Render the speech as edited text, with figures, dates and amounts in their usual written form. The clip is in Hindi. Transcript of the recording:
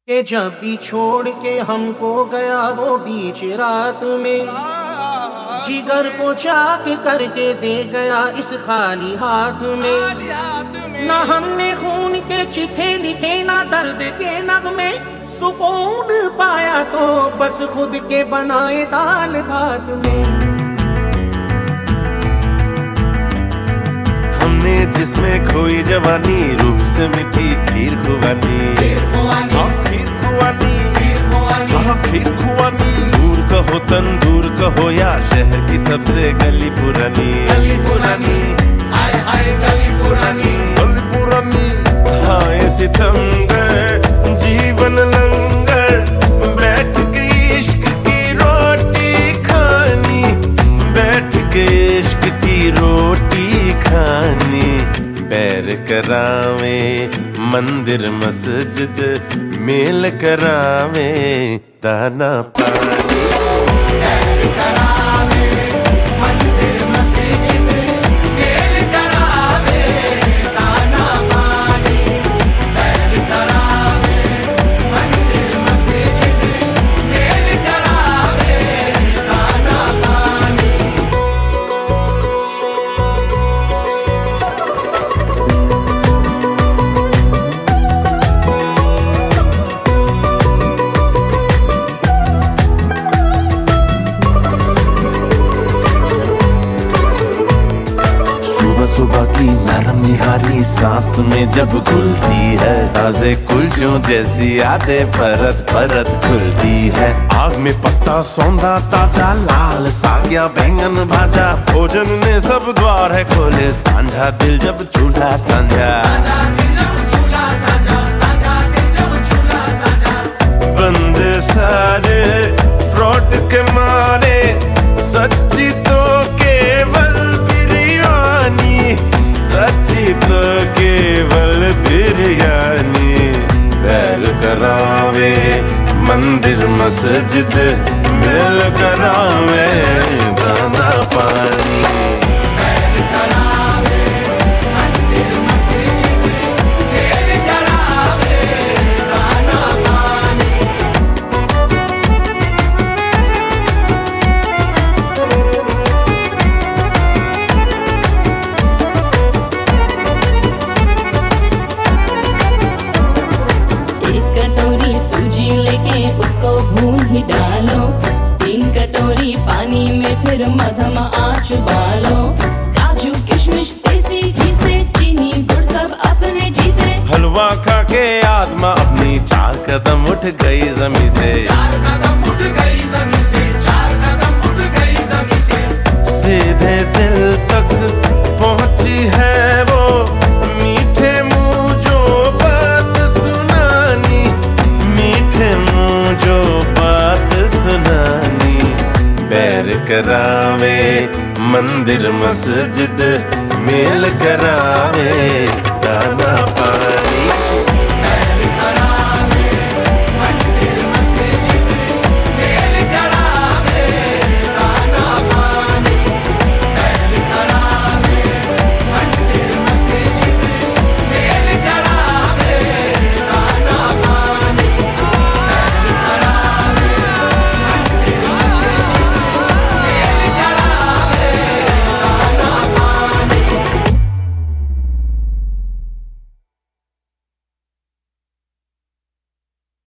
कि जब भी छोड़ के हमको गया वो बीच रात में, जिगर को चाक करके दे गया इस खाली हाथ में। ना हमने खून के चिट्ठे लिखे ना दर्द के नगमे, सुकून पाया तो बस खुद के बनाए दाल भात में। हमने जिसमें खोई जवानी, रूह से मिठी खीर खुवानी, खीर खुवानी। दूर कहो तंदूर कहो या शहर की सबसे गली पुरानी, हाय हाय गली पुरानी, गली पुरानी। हाय सितमगर जीवन लंगर, बैठ के इश्क की रोटी खानी, बैठ के इश्क की रोटी खानी। बैर करावे मंदिर मस्जिद, मेल करावे दाना पानी। बैर करावे मंदिर मस्जिद, मेल करावे दाना पानी। बैर करावे मंदिर मस्जिद, मेल करावे दाना पानी। सुबह की नरम निहारी सांस में जब घुलती है, ताजे कुलचों जैसी यादें परत परत खुलती है। आग में पत्ता सौंधा ताजा, लाल साग्या बैंगन भाजा, भोजन ने सब द्वार है खोले। सांझा दिल जब चूल्हा सांझा, बंदे सारे फ्रॉड के मारे, सच्ची तो केवल बिरयानी, सच्ची तो केवल बिरयानी। बैर करावे मंदिर मस्जिद, मेल करावे दाना पानी। बैर करावे मंदिर मस्जिद, मेल करावे दाना पानी। सूजी लेके उसको भून ही डालो, 3 कटोरी पानी में फिर मधम आँच उबालो। काजू किशमिश देसी घी से, चीनी गुड़ सब अपने जी से। हलवा खा के आत्मा अपनी 4 कदम उठ गई जमी से, 4 कदम उठ गई जमी से, 4 कदम उठ गई जमी से। सीधे दिल तक पहुंची है वो, मीठे मुंह जो बात सुनानी, मीठे मुंह जो बात सुनानी। बैर करावे मंदिर मस्जिद, मेल करावे